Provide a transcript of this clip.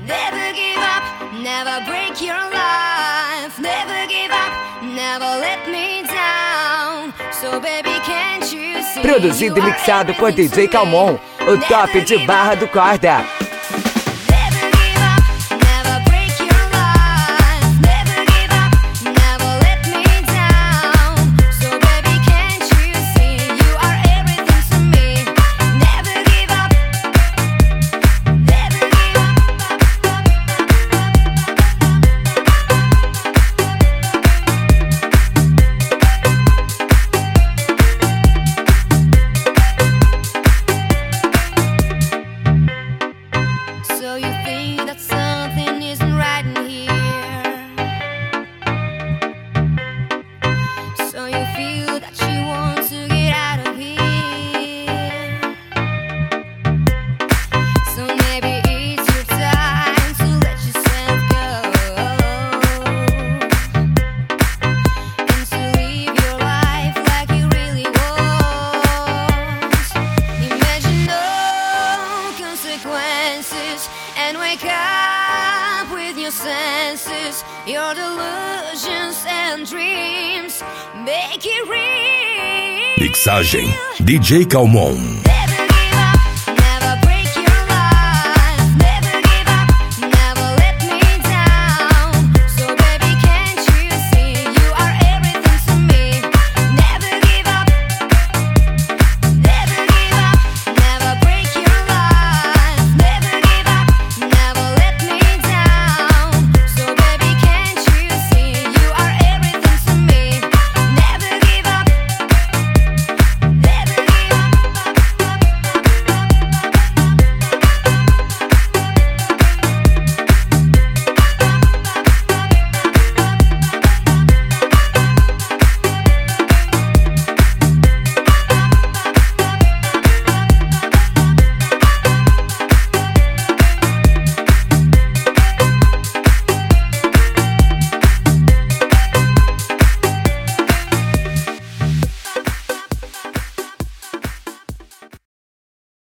Never give up, never break your life. Never give up, never let me down. So baby, can't you see? Produzido e mixado por DJ Calmon, o top de Barra do Corda. So you think that something isn't right in here. So you feel that you want to get out of here. So maybe it's your time to let yourself go, and to live your life like you really want. Imagine no consequences and wake up with your senses. Your delusions and dreams make it real. Mixagem DJ Calmon.